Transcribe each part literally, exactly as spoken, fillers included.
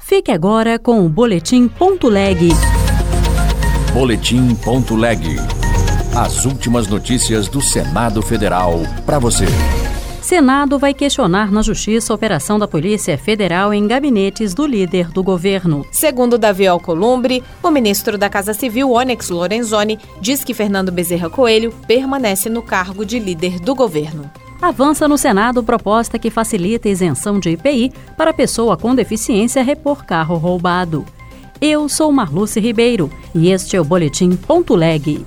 Fique agora com o Boletim Ponto Leg. Boletim Ponto Leg. As últimas notícias do Senado Federal para você. Senado vai questionar na Justiça a operação da Polícia Federal em gabinetes do líder do governo. Segundo Davi Alcolumbre, o ministro da Casa Civil, Onyx Lorenzoni, diz que Fernando Bezerra Coelho permanece no cargo de líder do governo. Avança no Senado proposta que facilita a isenção de I P I para pessoa com deficiência repor carro roubado. Eu sou Marluce Ribeiro e este é o Boletim Ponto Leg.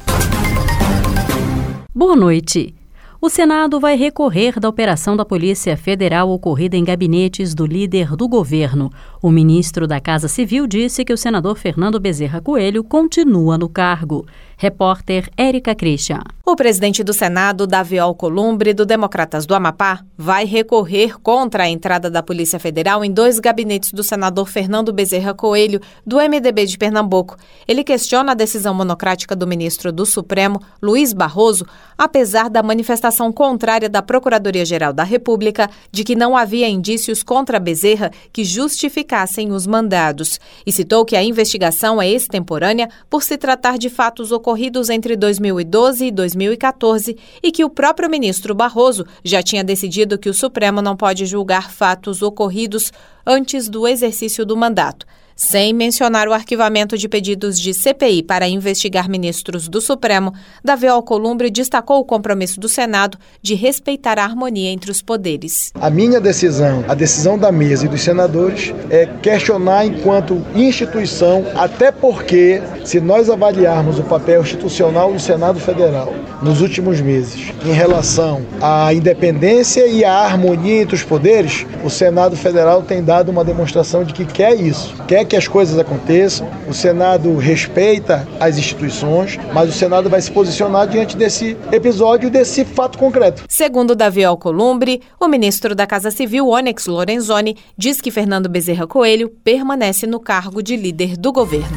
Boa noite. O Senado vai recorrer da operação da Polícia Federal ocorrida em gabinetes do líder do governo. O ministro da Casa Civil disse que o senador Fernando Bezerra Coelho continua no cargo. Repórter Érica Christian. O presidente do Senado, Davi Alcolumbre, do Democratas do Amapá, vai recorrer contra a entrada da Polícia Federal em dois gabinetes do senador Fernando Bezerra Coelho, do M D B de Pernambuco. Ele questiona a decisão monocrática do ministro do Supremo, Luiz Barroso, apesar da manifestação contrária da Procuradoria-Geral da República de que não havia indícios contra Bezerra que justificassem os mandados. E citou que a investigação é extemporânea por se tratar de fatos ocorridos entre dois mil e doze e dois mil e quatorze e que o próprio ministro Barroso já tinha decidido que o Supremo não pode julgar fatos ocorridos antes do exercício do mandato. Sem mencionar o arquivamento de pedidos de C P I para investigar ministros do Supremo, Davi Alcolumbre destacou o compromisso do Senado de respeitar a harmonia entre os poderes. A minha decisão, a decisão da mesa e dos senadores é questionar enquanto instituição, até porque, se nós avaliarmos o papel institucional do Senado Federal nos últimos meses em relação à independência e à harmonia entre os poderes, o Senado Federal tem dado uma demonstração de que quer isso, quer que as coisas aconteçam. O Senado respeita as instituições, mas o Senado vai se posicionar diante desse episódio, desse fato concreto. Segundo Davi Alcolumbre, o ministro da Casa Civil, Onyx Lorenzoni, diz que Fernando Bezerra Coelho permanece no cargo de líder do governo.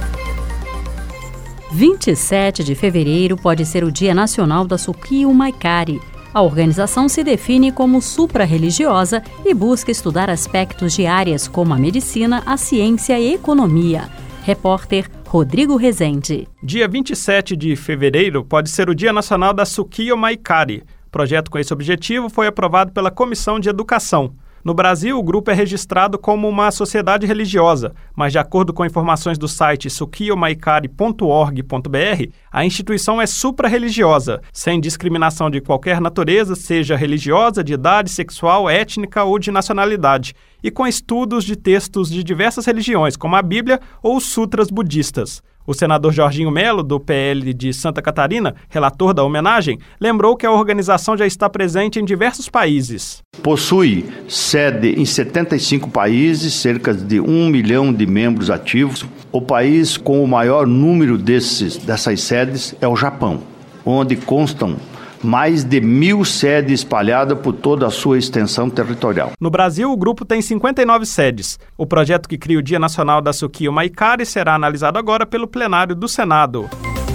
vinte e sete de fevereiro pode ser o Dia Nacional da Sukio Maikari. A organização se define como supra-religiosa e busca estudar aspectos de áreas como a medicina, a ciência e a economia. Repórter Rodrigo Rezende. Dia vinte e sete de fevereiro pode ser o Dia Nacional da Sukio Maikari. O projeto com esse objetivo foi aprovado pela Comissão de Educação. No Brasil, o grupo é registrado como uma sociedade religiosa, mas de acordo com informações do site sukio maikari ponto org ponto br, a instituição é supra-religiosa, sem discriminação de qualquer natureza, seja religiosa, de idade, sexual, étnica ou de nacionalidade, e com estudos de textos de diversas religiões, como a Bíblia ou os sutras budistas. O senador Jorginho Melo, do P L de Santa Catarina, relator da homenagem, lembrou que a organização já está presente em diversos países. Possui sede em setenta e cinco países, cerca de um milhão de membros ativos. O país com o maior número desses, dessas sedes é o Japão, onde constam mais de mil sedes espalhadas por toda a sua extensão territorial. No Brasil, o grupo tem cinquenta e nove sedes. O projeto que cria o Dia Nacional da Sukio Maikari será analisado agora pelo plenário do Senado.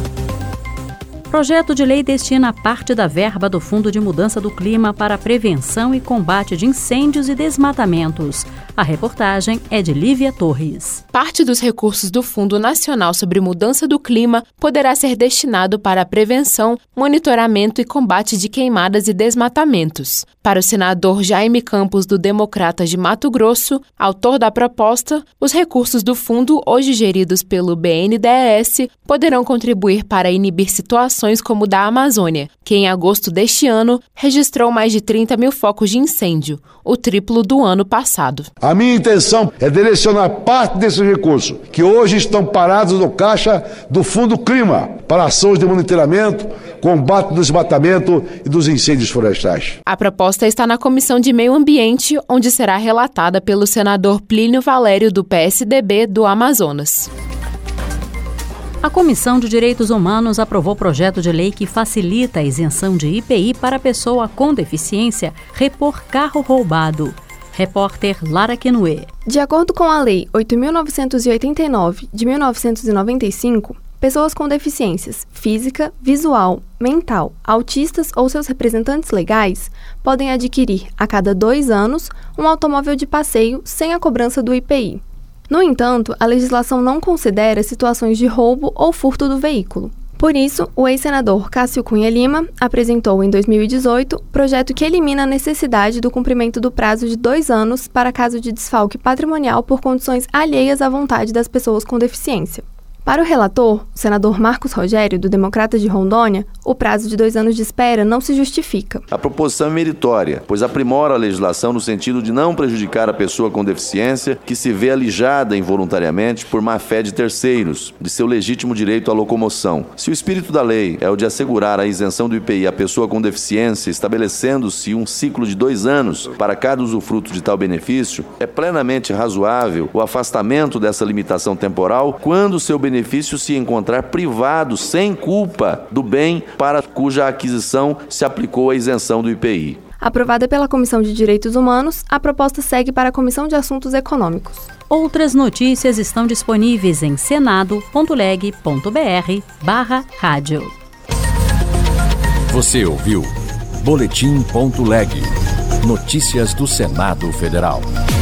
Projeto de lei destina parte da verba do Fundo de Mudança do Clima para a prevenção e combate de incêndios e desmatamentos. A reportagem é de Lívia Torres. Parte dos recursos do Fundo Nacional sobre Mudança do Clima poderá ser destinado para a prevenção, monitoramento e combate de queimadas e desmatamentos. Para o senador Jaime Campos, do Democratas de Mato Grosso, autor da proposta, os recursos do fundo, hoje geridos pelo B N D E S, poderão contribuir para inibir situações como o da Amazônia, que em agosto deste ano registrou mais de trinta mil focos de incêndio, o triplo do ano passado. A minha intenção é direcionar parte desses recursos, que hoje estão parados no caixa do Fundo Clima, para ações de monitoramento, combate do desmatamento e dos incêndios florestais. A proposta está na Comissão de Meio Ambiente, onde será relatada pelo senador Plínio Valério, do P S D B do Amazonas. A Comissão de Direitos Humanos aprovou projeto de lei que facilita a isenção de I P I para pessoa com deficiência repor carro roubado. Repórter Lara Quenuê. De acordo com a Lei oito mil novecentos e oitenta e nove, de mil novecentos e noventa e cinco, pessoas com deficiências física, visual, mental, autistas ou seus representantes legais podem adquirir, a cada dois anos, um automóvel de passeio sem a cobrança do I P I. No entanto, a legislação não considera situações de roubo ou furto do veículo. Por isso, o ex-senador Cássio Cunha Lima apresentou em dois mil e dezoito projeto que elimina a necessidade do cumprimento do prazo de dois anos para caso de desfalque patrimonial por condições alheias à vontade das pessoas com deficiência. Para o relator, o senador Marcos Rogério, do Democratas de Rondônia, o prazo de dois anos de espera não se justifica. A proposição é meritória, pois aprimora a legislação no sentido de não prejudicar a pessoa com deficiência que se vê alijada involuntariamente por má-fé de terceiros, de seu legítimo direito à locomoção. Se o espírito da lei é o de assegurar a isenção do I P I à pessoa com deficiência, estabelecendo-se um ciclo de dois anos para cada usufruto de tal benefício, é plenamente razoável o afastamento dessa limitação temporal quando seu benefício benefício se encontrar privado sem culpa do bem para cuja aquisição se aplicou a isenção do I P I. Aprovada pela Comissão de Direitos Humanos, a proposta segue para a Comissão de Assuntos Econômicos. Outras notícias estão disponíveis em senado ponto leg ponto br barra rádio. Você ouviu Boletim ponto leg. Notícias do Senado Federal.